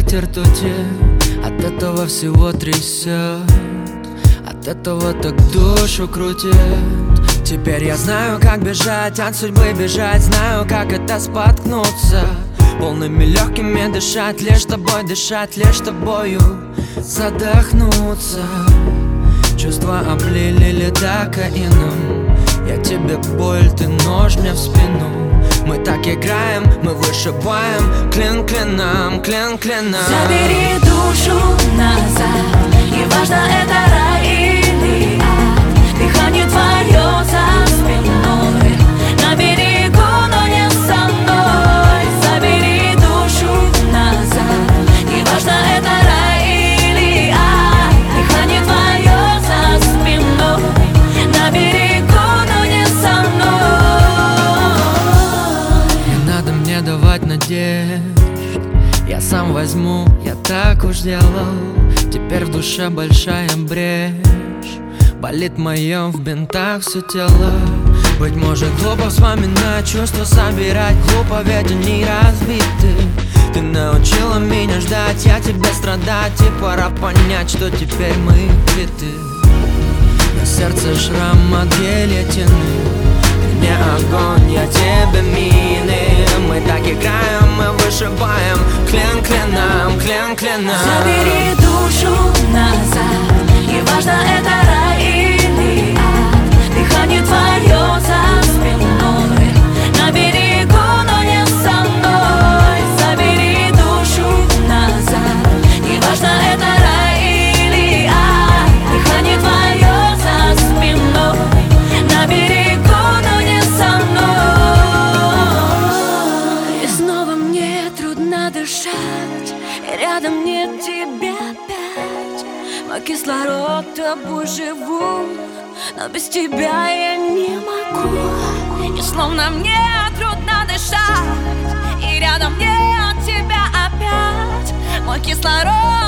объятия ртути. От этого всего трясет, от этого так душу крутит. Теперь я знаю, как бежать от судьбы, бежать. Знаю, как это споткнуться, полными легкими дышать, лишь тобой дышать, лишь тобою задохнуться. Чувства облили лидокаином. Я тебе боль, ты нож мне в спину. Мы так играем, мы вышибаем клин клином, клин клином. Забери душу назад, неважно, это рай или ад. Дыхание твое за спиной, на берегу, но не со мной. Забери душу назад, неважно, это рай или ад. Дыхание твое за спиной, на берегу, но не со мной. Не надо мне давать надежд, я сам возьму, я так уж делал. Теперь в душе большая брешь, болит моё в бинтах все тело. Быть может, глупо вспоминать, чувства собирать. Глупо, ведь они разбиты. Ты научила меня ждать, я тебе страдать. И пора понять, что теперь мы квиты. На сердце шрам от гильотины. Ты мне огонь, я тебе мины. Мы так играем, мы вышибаем клин клином, клин клином. Забери душу назад, неважно, это рай или ад. Дыхание твое за спиной, на берегу, но не со мной. Забери душу назад, неважно, это рай или ад. Дыхание твое за спиной, на берегу, но не со мной. И снова мне трудно дышать, и рядом нет тебя опять. Мой кислород тобой живу, но без тебя я не могу. И словно мне трудно дышать, и рядом нет тебя опять. Мой кислород